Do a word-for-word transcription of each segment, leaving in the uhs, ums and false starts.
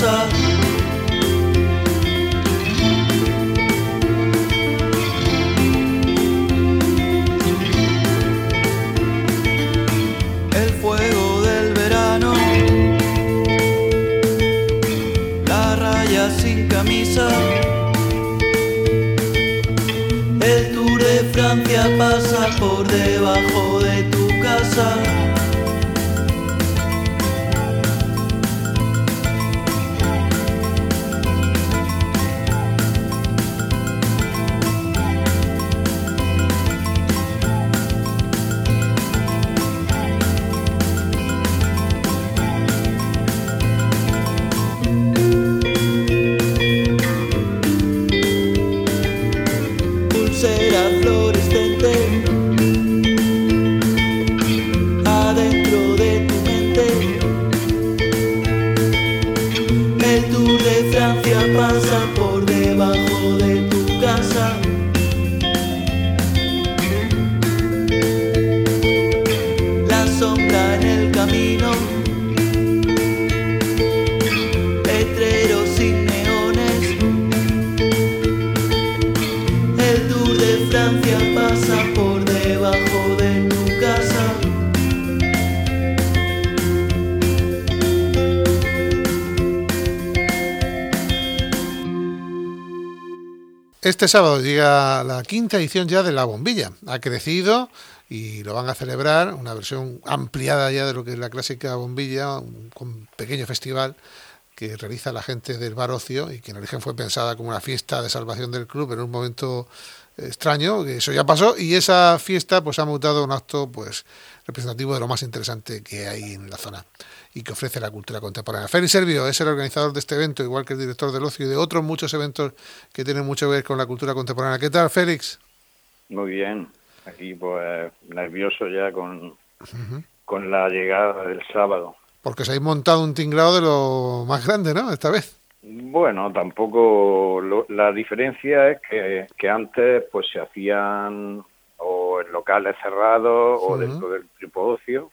camisa. El fuego del verano, la raya sin camisa. El Tour de Francia pasa por debajo de tu casa. Pulsera fluorescente adentro de tu mente. El Tour de Francia pasa por debajo de tu casa. La sombra en el camino, letreros sin neones. El Tour de Francia pasa por debajo de tu casa. Este sábado llega la quinta edición ya de La Bombilla. Ha crecido y lo van a celebrar, una versión ampliada ya de lo que es la clásica bombilla, un, un pequeño festival que realiza la gente del Bar Ocio y que en origen fue pensada como una fiesta de salvación del club en un momento extraño, que eso ya pasó, y esa fiesta pues ha mutado a un acto pues representativo de lo más interesante que hay en la zona y que ofrece la cultura contemporánea. Félix Servio es el organizador de este evento, igual que el director del ocio y de otros muchos eventos que tienen mucho que ver con la cultura contemporánea. ¿Qué tal, Félix? Muy bien, aquí pues nervioso ya con, uh-huh. con la llegada del sábado. Porque os habéis montado un tinglado de lo más grande, ¿no? Esta vez. Bueno, tampoco... Lo, la diferencia es que, que antes pues se hacían o en locales cerrados uh-huh. o dentro del tipo ocio.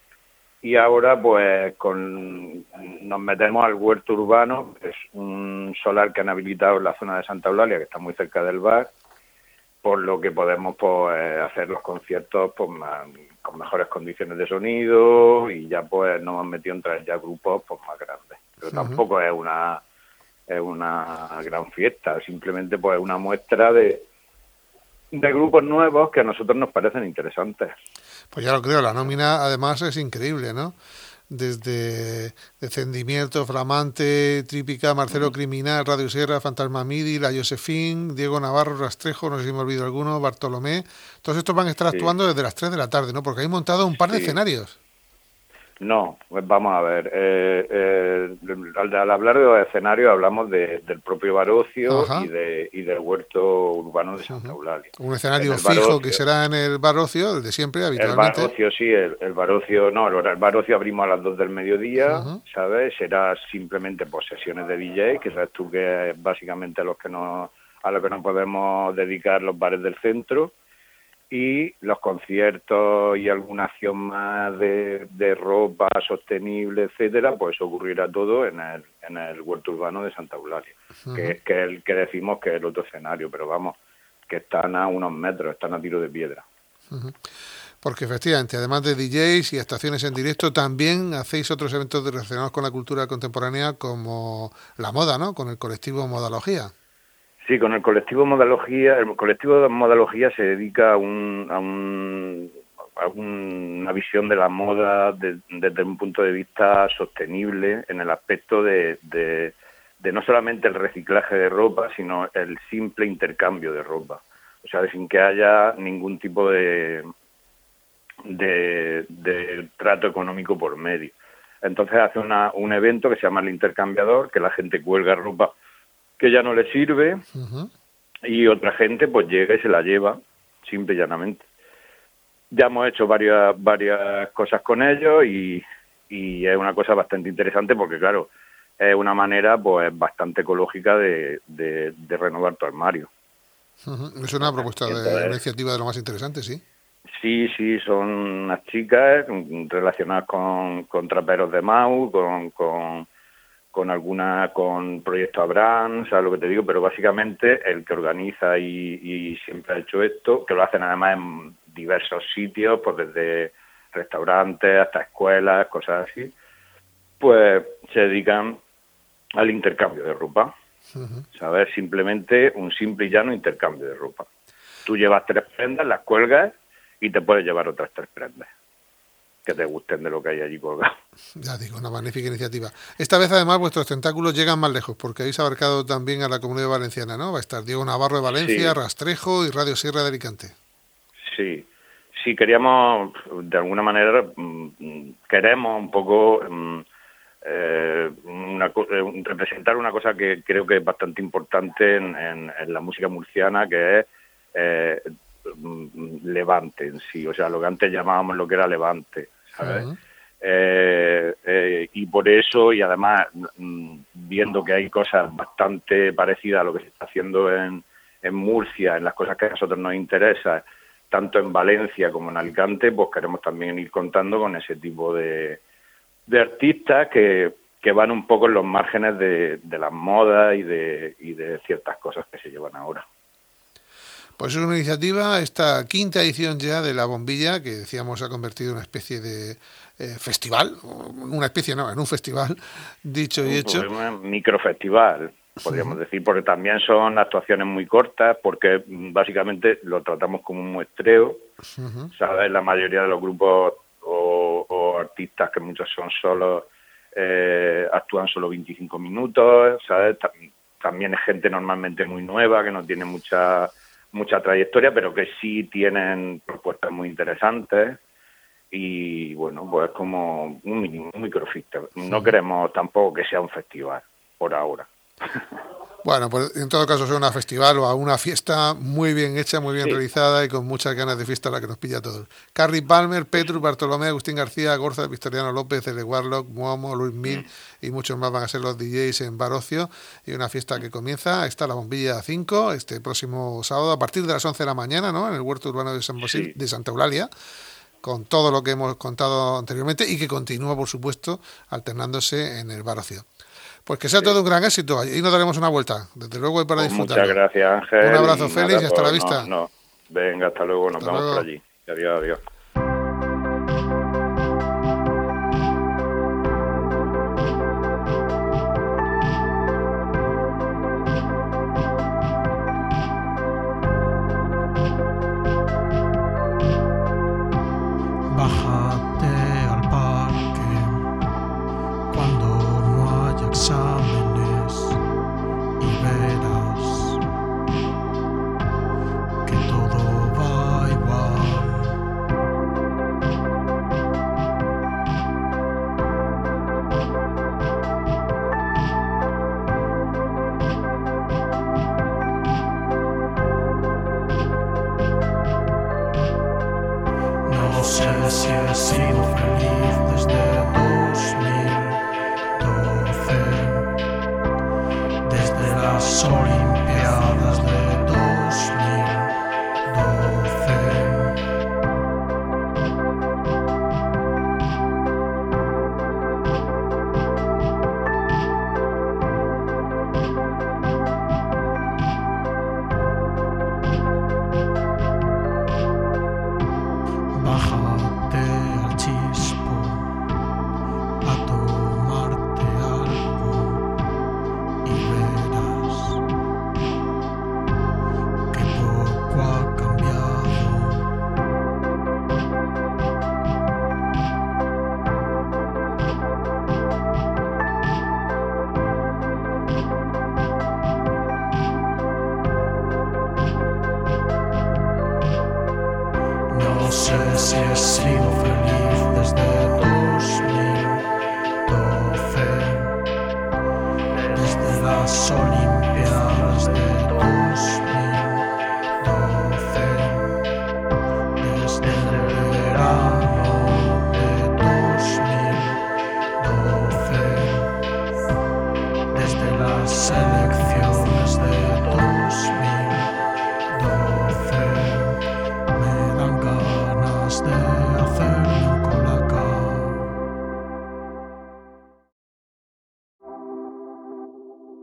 Y ahora pues con nos metemos al huerto urbano, que es un solar que han habilitado en la zona de Santa Eulalia, que está muy cerca del bar, por lo que podemos pues hacer los conciertos pues más, con mejores condiciones de sonido, y ya pues nos hemos metido entre ya grupos pues más grandes. Pero uh-huh. tampoco es una es una gran fiesta, simplemente pues una muestra de de grupos nuevos que a nosotros nos parecen interesantes. Pues ya lo creo, la nómina además es increíble, ¿no? Desde Descendimiento, Flamante, Trípica, Marcelo Criminal, Radio Sierra, Fantasma Midi, La Josefín, Diego Navarro, Rastrejo, no sé si me olvido alguno, Bartolomé. Todos estos van a estar sí. actuando desde las tres de la tarde, ¿no? Porque hay montado un par sí. de escenarios. No, pues vamos a ver. Eh, eh, al, al hablar de los escenarios hablamos de, del propio Bar Ocio y, de, y del huerto urbano de Santa Eulalia. Un escenario fijo que será en el Bar Ocio, el de siempre, habitualmente. El Bar Ocio, sí, el, el Bar Ocio, no, el, el Bar Ocio abrimos a las dos del mediodía, uh-huh. ¿sabes? Será simplemente pues, sesiones de D J, que sabes tú que es básicamente a, los que nos, a lo que nos podemos dedicar los bares del centro. Y los conciertos y alguna acción más de, de ropa sostenible, etcétera, pues ocurrirá todo en el en el huerto urbano de Santa Eulalia, uh-huh. que, que es el que decimos que es el otro escenario, pero vamos, que están a unos metros, están a tiro de piedra. Uh-huh. Porque efectivamente, además de D Js y estaciones en directo, también hacéis otros eventos relacionados con la cultura contemporánea, como la moda, ¿no? Con el colectivo Modalogía. Sí, con el colectivo Modalogía, el colectivo de Modalogía se dedica a, un, a, un, a una visión de la moda de, desde un punto de vista sostenible, en el aspecto de, de, de no solamente el reciclaje de ropa, sino el simple intercambio de ropa. O sea, sin que haya ningún tipo de, de, de trato económico por medio. Entonces hace una, un evento que se llama El Intercambiador, que la gente cuelga ropa que ya no le sirve, uh-huh. y otra gente pues llega y se la lleva, simple y llanamente. Ya hemos hecho varias varias cosas con ellos y, y es una cosa bastante interesante porque, claro, es una manera pues bastante ecológica de, de, de renovar tu armario. Uh-huh. Es una propuesta Entonces, de una iniciativa de lo más interesante, sí. Sí, sí, son unas chicas relacionadas con, con traperos de Mau, con... con con alguna, con Proyecto Abraham, ¿sabes lo que te digo? Pero básicamente el que organiza y, y siempre ha hecho esto, que lo hacen además en diversos sitios, pues desde restaurantes hasta escuelas, cosas así, pues se dedican al intercambio de ropa, uh-huh. ¿sabes? Simplemente un simple y llano intercambio de ropa. Tú llevas tres prendas, las cuelgas y te puedes llevar otras tres prendas que te gusten de lo que hay allí colgado. Ya digo, una magnífica iniciativa. Esta vez, además, vuestros tentáculos llegan más lejos, porque habéis abarcado también a la Comunidad Valenciana, ¿no? Va a estar Diego Navarro de Valencia, sí. Rastrejo y Radio Sierra de Alicante. Sí, sí, queríamos, de alguna manera, queremos un poco eh, una, representar una cosa que creo que es bastante importante en, en, en la música murciana, que es eh, Levante en sí, o sea, lo que antes llamábamos lo que era Levante, ¿sabes? Uh-huh. eh, eh, y por eso, y además viendo que hay cosas bastante parecidas a lo que se está haciendo en, en Murcia, en las cosas que a nosotros nos interesan, tanto en Valencia como en Alicante, pues queremos también ir contando con ese tipo de, de artistas que, que van un poco en los márgenes de, de las modas y de, y de ciertas cosas que se llevan ahora. Pues es una iniciativa, esta quinta edición ya de La Bombilla, que decíamos se ha convertido en una especie de eh, festival, una especie no, en un festival, dicho y hecho. Un microfestival, podríamos uh-huh. decir, porque también son actuaciones muy cortas, porque básicamente lo tratamos como un muestreo, uh-huh. ¿sabes? La mayoría de los grupos o, o artistas, que muchos son solos, eh, actúan solo veinticinco minutos, ¿sabes? También es gente normalmente muy nueva, que no tiene mucha... mucha trayectoria, pero que sí tienen propuestas muy interesantes y, bueno, pues es como un, mini, un microfestival. No queremos tampoco que sea un festival, por ahora. Bueno, pues en todo caso sea una festival o una fiesta muy bien hecha, muy bien sí. realizada y con muchas ganas de fiesta, la que nos pilla a todos. Carrie Palmer, Petrus, Bartolomé, Agustín García, Gorza, Victoriano López, L. Warlock, Muomo, Luis Mil mm. y muchos más van a ser los D Js en Bar Ocio, y una fiesta que comienza, está La Bombilla cinco, este próximo sábado a partir de las once de la mañana, ¿no? En el Huerto Urbano de San Basil, sí. de Santa Eulalia, con todo lo que hemos contado anteriormente y que continúa, por supuesto, alternándose en el Bar Ocio. Pues que sea sí. todo un gran éxito y nos daremos una vuelta, desde luego, y para pues disfrutar. Muchas gracias, Ángel. Un abrazo, Félix, y, y hasta pues, la vista. No, no. Venga, hasta luego, nos hasta vemos luego. por allí. Adiós, adiós. Desde la soledad